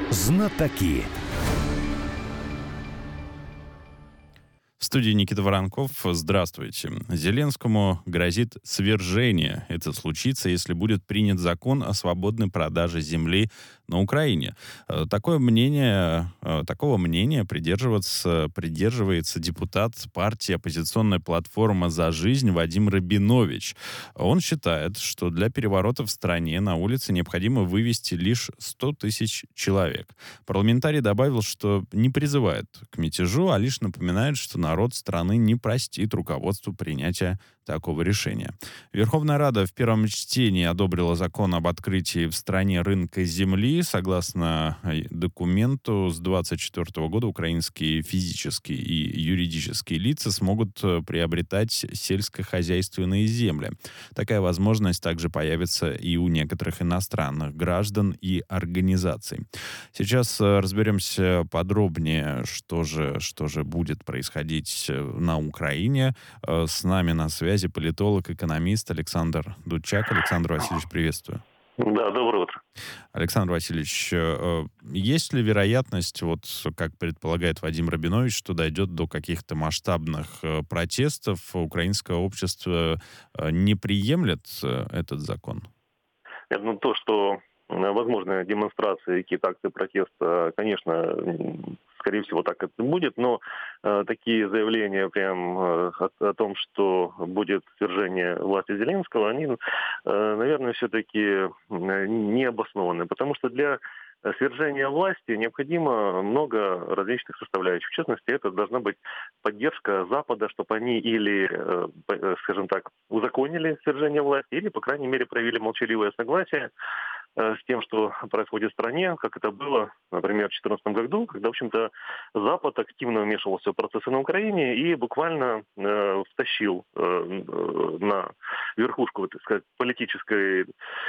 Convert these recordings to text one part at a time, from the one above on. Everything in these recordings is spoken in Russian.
Знатоки. В студии Никита Воронков. Здравствуйте. Зеленскому грозит свержение. Это случится, если будет принят закон о свободной продаже земли на Украине. Такого мнения придерживается депутат партии «Оппозиционная платформа за жизнь» Вадим Рабинович. Он считает, что для переворота в стране на улице необходимо вывести лишь 100 тысяч человек. Парламентарий добавил, что не призывает к мятежу, а лишь напоминает, что народ страны не простит руководству принятия такого решения. Верховная Рада в первом чтении одобрила закон об открытии в стране рынка земли. Согласно документу, с 2024 года украинские физические и юридические лица смогут приобретать сельскохозяйственные земли. Такая возможность также появится и у некоторых иностранных граждан и организаций. Сейчас разберемся подробнее, что же будет происходить на Украине. С нами на связи политолог, экономист Александр Дудчак. Александр Васильевич, приветствую. Да, доброе утро. Александр Васильевич, есть ли вероятность, вот как предполагает Вадим Рабинович, что дойдет до каких-то масштабных протестов? Украинское общество не приемлет этот закон? Я думаю, то, что возможны демонстрации, какие-то акции протеста, конечно, скорее всего, так это будет, но такие заявления прям о том, что будет свержение власти Зеленского, они, наверное, все-таки не обоснованы, потому что для свержения власти необходимо много различных составляющих. В частности, это должна быть поддержка Запада, чтобы они или, скажем так, узаконили свержение власти, или, по крайней мере, проявили молчаливое согласие с тем, что происходит в стране, как это было, например, в 2014 году, когда, в общем-то, Запад активно вмешивался в процессы на Украине и буквально втащил на верхушку, так сказать, политическую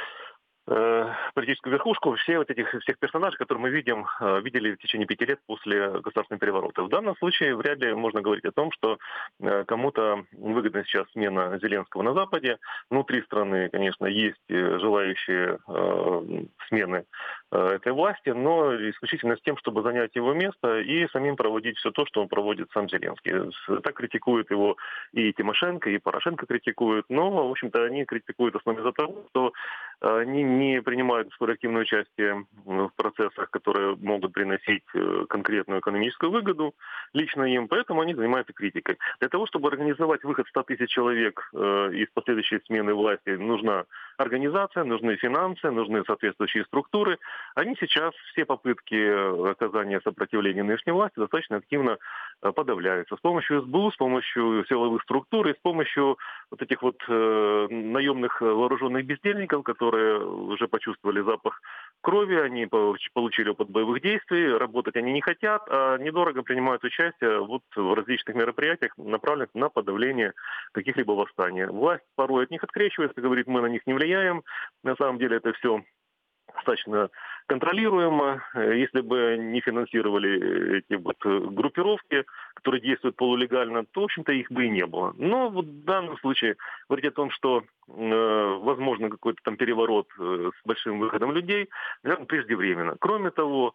верхушку всех персонажей, которые мы видели в течение 5 лет после государственного переворота. В данном случае вряд ли можно говорить о том, что кому-то выгодна сейчас смена Зеленского на Западе. Внутри страны, конечно, есть желающие смены этой власти, но исключительно с тем, чтобы занять его место и самим проводить все то, что он проводит сам Зеленский. Так критикуют его и Тимошенко, и Порошенко критикуют, но, в общем-то, они критикуют в основном из-за того, что они не принимают столь активное участие в процессах, которые могут приносить конкретную экономическую выгоду лично им, поэтому они занимаются критикой. Для того, чтобы организовать выход 100 тысяч человек из последующей смены власти, нужна организация, нужны финансы, нужны соответствующие структуры. Они сейчас, все попытки оказания сопротивления нынешней власти достаточно активно подавляются. С помощью СБУ, с помощью силовых структур и с помощью вот этих вот наемных вооруженных бездельников, которые уже почувствовали запах крови, они получили опыт боевых действий, работать они не хотят, а недорого принимают участие вот в различных мероприятиях, направленных на подавление каких-либо восстаний. Власть порой от них открещивается, говорит, мы на них не влияем. На самом деле это все достаточно контролируемо. Если бы не финансировали эти вот группировки, которые действуют полулегально, то, в общем-то, их бы и не было. Но вот в данном случае говорить о том, что возможно какой-то там переворот с большим выходом людей, наверное, преждевременно. Кроме того,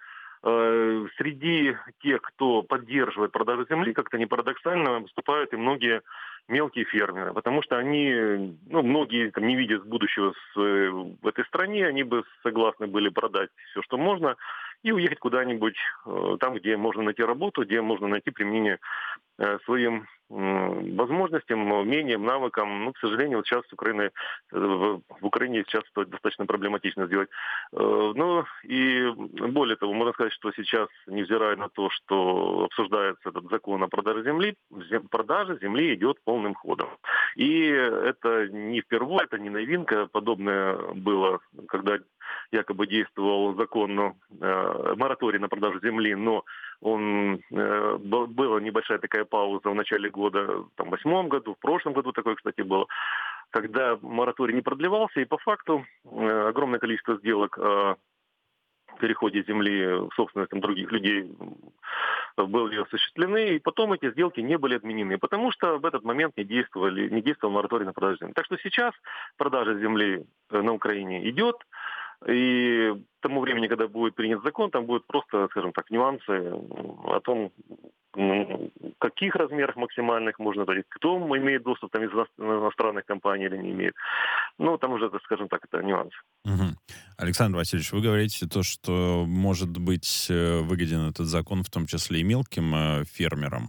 среди тех, кто поддерживает продажу земли, как-то не парадоксально выступают и многие мелкие фермеры, потому что они, многие там, не видят будущего в этой стране, они бы согласны были продать все, что можно, и уехать куда-нибудь там, где можно найти работу, где можно найти применение своим возможностям, умениям, навыкам. К сожалению, вот сейчас в Украине сейчас это достаточно проблематично сделать. Ну и более того, можно сказать, что сейчас, невзирая на то, что обсуждается этот закон о продаже земли, продажа земли идет полным ходом. И это не впервые, это не новинка. Подобное было, когда якобы действовал закон мораторий на продажу земли, но была небольшая такая пауза в начале года, в 2008 году, в прошлом году такое, кстати, было, когда мораторий не продлевался, и по факту огромное количество сделок о переходе земли в собственность других людей были осуществлены, и потом эти сделки не были отменены, потому что в этот момент не действовал мораторий на продажу земли. Так что сейчас продажа земли на Украине идет. И к тому времени, когда будет принят закон, там будут просто, скажем так, нюансы о том, в каких размерах максимальных можно дарить, кто имеет доступ там, из иностранных компаний или не имеет. Ну, там уже, скажем так, это нюансы. Мгм. Александр Васильевич, вы говорите то, что может быть выгоден этот закон, в том числе и мелким фермерам.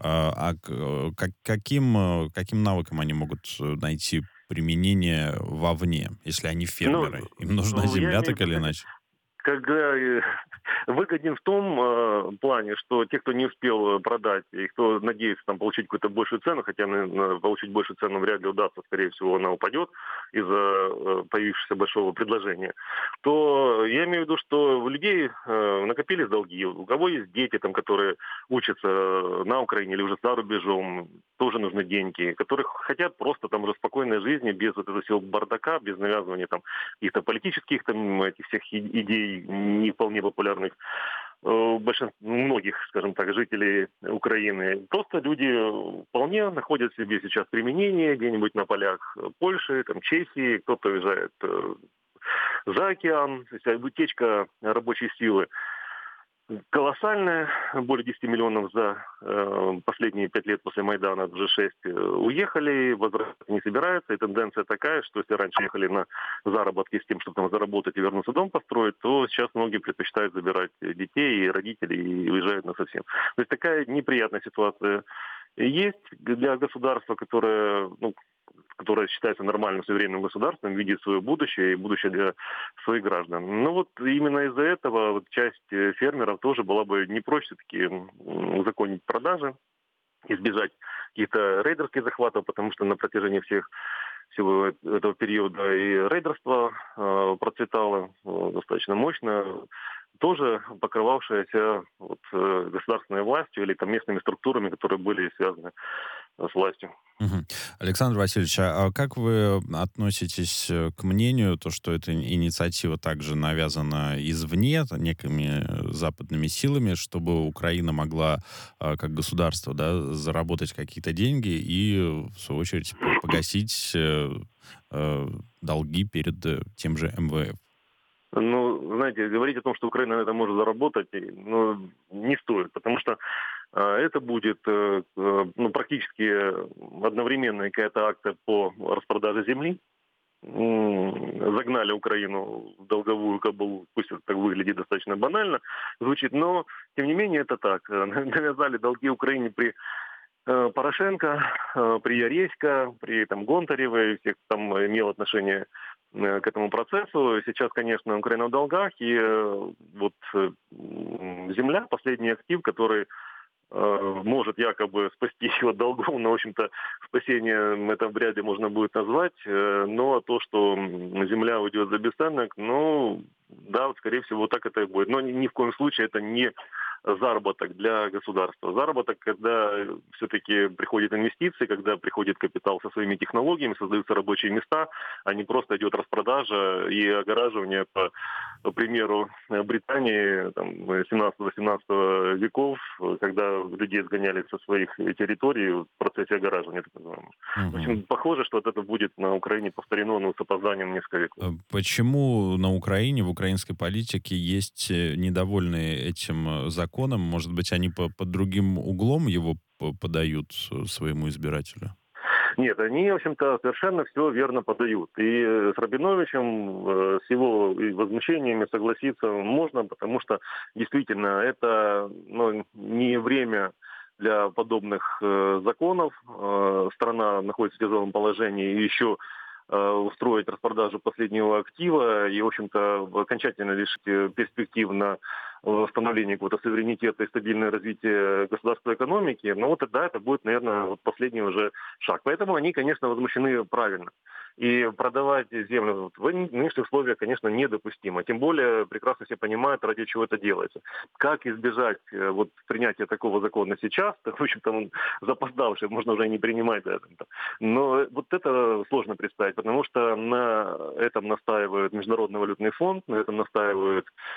Каким навыкам они могут найти применение вовне, если они фермеры? Им нужна Ну, я земля, имею так в виду, или знаете, иначе? когда выгоден в том плане, что те, кто не успел продать, и кто надеется там получить какую-то большую цену, хотя получить большую цену вряд ли удастся, скорее всего, она упадет из-за появившегося большого предложения, то я имею в виду, что у людей накопились долги, у кого есть дети, там, которые учатся на Украине или уже за рубежом, тоже нужны деньги, которые хотят просто там уже спокойной жизни, без вот этого всего бардака, без навязывания там каких-то политических там этих всех идей не вполне популярных многих, скажем так, жителей Украины. Просто люди вполне находят себе сейчас применение где-нибудь на полях Польши, там, Чехии, кто-то уезжает за океан, то есть утечка рабочей силы колоссальная, более 10 миллионов за последние 5 лет после Майдана, уже 6 уехали, возвращаться не собираются, и тенденция такая, что если раньше ехали на заработки с тем, чтобы там заработать и вернуться дом построить, то сейчас многие предпочитают забирать детей и родителей и уезжают насовсем. То есть такая неприятная ситуация есть для государства, которое считается нормальным суверенным государством, видит свое будущее и будущее для своих граждан. Ну вот именно из-за этого вот часть фермеров тоже была бы не прочь все-таки узаконить продажи, избежать каких-то рейдерских захватов, потому что на протяжении всего этого периода и рейдерство процветало достаточно мощно, тоже покрывавшееся государственной властью или там местными структурами, которые были связаны с властью. Мгм. Александр Васильевич, а как вы относитесь к мнению, то, что эта инициатива также навязана извне, некими западными силами, чтобы Украина могла, как государство, да, заработать какие-то деньги и, в свою очередь, погасить долги перед тем же МВФ? Ну, знаете, говорить о том, что Украина на этом может заработать, не стоит, потому что это будет практически одновременная какая-то акция по распродаже земли. Загнали Украину в долговую кабалу, пусть это так выглядит достаточно банально, звучит, но тем не менее это так. Навязали долги Украине при Порошенко, при Яресько, при Гонтаревой, всех, кто там имел отношение к этому процессу. Сейчас, конечно, Украина в долгах, и земля, последний актив, который может якобы спасти ее от долгов, но, в общем-то, спасением это вряд ли можно будет назвать. Но то, что земля уйдет за бесценок, да, вот, скорее всего, так это и будет. Но ни в коем случае это не заработок для государства. Заработок, когда все-таки приходят инвестиции, когда приходит капитал со своими технологиями, создаются рабочие места, а не просто идет распродажа и огораживание по примеру Британии 17-18 веков, когда людей сгоняли со своих территорий в процессе огораживания, так называемого. В Мгм. общем, похоже, что это будет на Украине повторено, но с опозданием несколько веков. Почему на Украине, в украинской политике есть недовольные этим законом? Может быть, они под другим углом его подают своему избирателю? Нет, они, в общем-то, совершенно все верно подают. И с Рабиновичем, с его возмущениями согласиться можно, потому что действительно это не время для подобных законов. Страна находится в тяжелом положении, и еще устроить распродажу последнего актива и, в общем-то, окончательно лишить перспектив на восстановление какого-то суверенитета и стабильное развитие государственной экономики, тогда это будет, наверное, последний уже шаг. Поэтому они, конечно, возмущены правильно. И продавать землю в нынешних условиях, конечно, недопустимо. Тем более, прекрасно все понимают, ради чего это делается. Как избежать принятия такого закона сейчас, в общем-то, он запоздавший, можно уже и не принимать это. Но это сложно представить, потому что на этом настаивает Международный валютный фонд, на этом настаивают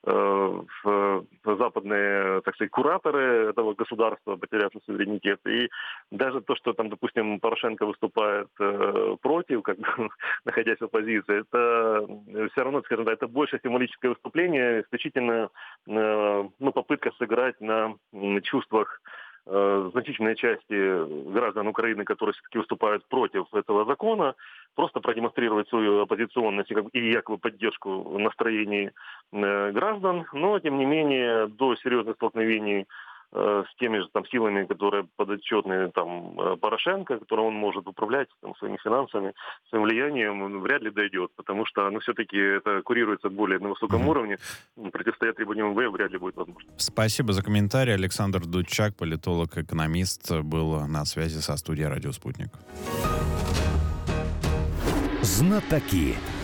западные, так сказать, кураторы этого государства, потерявшие суверенитет. И даже то, что там, допустим, Порошенко выступает против, как бы, находясь в оппозиции, это все равно, скажем так, это больше символическое выступление, исключительно попытка сыграть на чувствах значительной части граждан Украины, которые все-таки выступают против этого закона, просто продемонстрировать свою оппозиционность и якобы поддержку настроений граждан, но, тем не менее, до серьезных столкновений с теми же там силами, которые подотчетны там Порошенко, которые он может управлять там, своими финансами, своим влиянием, вряд ли дойдет, потому что, все-таки это курируется более на высоком уровне, противостоять требованиям МВФ вряд ли будет возможно. Спасибо за комментарий. Александр Дудчак, политолог-экономист, был на связи со студией «Радио Спутник». Знатоки.